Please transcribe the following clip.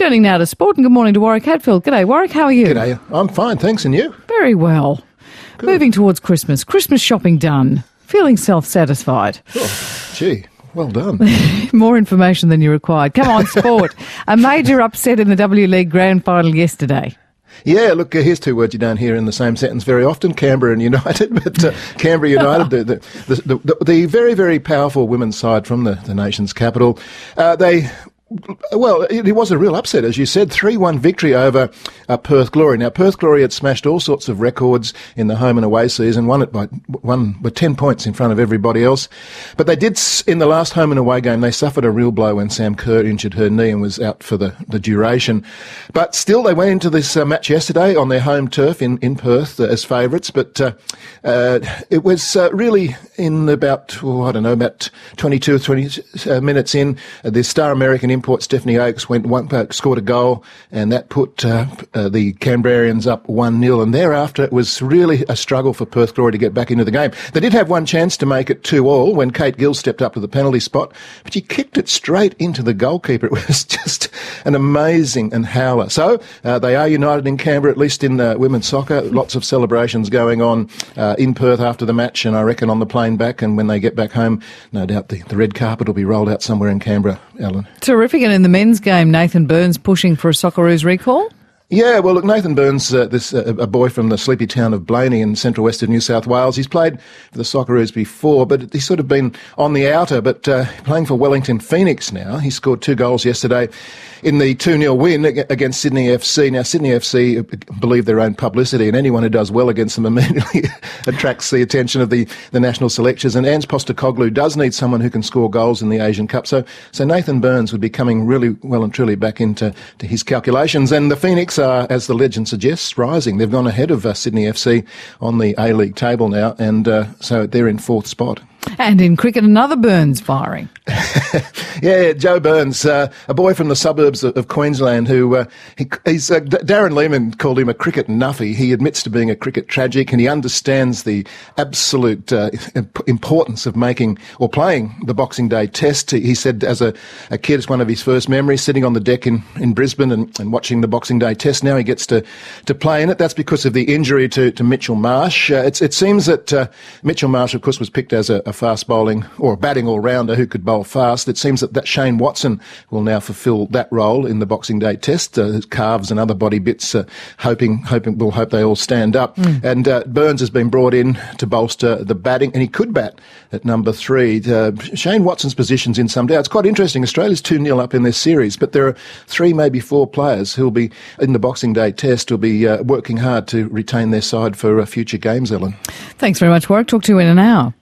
Turning now to sport, and good morning to Warwick Hadfield. G'day, Warwick, how are you? G'day. I'm fine, thanks. And you? Very well. Good. Moving towards Christmas. Christmas shopping done. Feeling self-satisfied. Oh, gee, well done. More information than you required. Come on, sport. A major upset in the W League Grand Final yesterday. Yeah, look, here's two words you don't hear in the same sentence very often, Canberra and United. But Canberra United, the very, very powerful women's side from the nation's capital, it was a real upset, as you said. 3-1 victory over Perth Glory. Now, Perth Glory had smashed all sorts of records in the home and away season, won with 10 points in front of everybody else. But they did, in the last home and away game, they suffered a real blow when Sam Kerr injured her knee and was out for the duration. But still, they went into this match yesterday on their home turf in Perth as favourites. But it was really in about 22 or 20 minutes in, the star American import Stephanie Oakes scored a goal, and that put the Canberrarians up 1-0. And thereafter, it was really a struggle for Perth Glory to get back into the game. They did have one chance to make it 2-2 when Kate Gill stepped up to the penalty spot, but she kicked it straight into the goalkeeper. It was just an amazing and howler. So they are united in Canberra, at least in women's soccer. Lots of celebrations going on in Perth after the match, and I reckon on the plane back, and when they get back home, no doubt the red carpet will be rolled out somewhere in Canberra, Alan. Terrific. And in the men's game, Nathan Burns pushing for a Socceroos recall? Yeah, well, look, Nathan Burns, a boy from the sleepy town of Blaney in central western New South Wales. He's played for the Socceroos before, but he's sort of been on the outer, but playing for Wellington Phoenix now. He scored 2 goals yesterday in the 2-0 win against Sydney FC. Now, Sydney FC believe their own publicity, and anyone who does well against them immediately attracts the attention of the national selectors. And Ange Postecoglou does need someone who can score goals in the Asian Cup. So Nathan Burns would be coming really well and truly back into his calculations. And the Phoenix are, as the legend suggests, rising. They've gone ahead of Sydney FC on the A-League table now, and so they're in 4th spot. And in cricket, another Burns firing. Yeah, Joe Burns, a boy from the suburbs of Queensland who, Darren Lehman called him a cricket nuffy. He admits to being a cricket tragic, and he understands the absolute importance of making or playing the Boxing Day Test. He said as a kid, it's one of his first memories, sitting on the deck in Brisbane and watching the Boxing Day Test. Now he gets to play in it. That's because of the injury to Mitchell Marsh. It seems that Mitchell Marsh, of course, was picked as a fast bowling or a batting all-rounder who could bowl fast. It seems that Shane Watson will now fulfil that role in the Boxing Day Test. His calves and other body bits, we'll hope they all stand up. And Burns has been brought in to bolster the batting, and he could bat at number 3. Shane Watson's position's in some doubt. It's quite interesting. Australia's 2-0 up in this series, but there are 3, maybe 4 players who'll be in the Boxing Day Test, who'll be working hard to retain their side for future games, Ellen. Thanks very much, Warwick. Talk to you in an hour.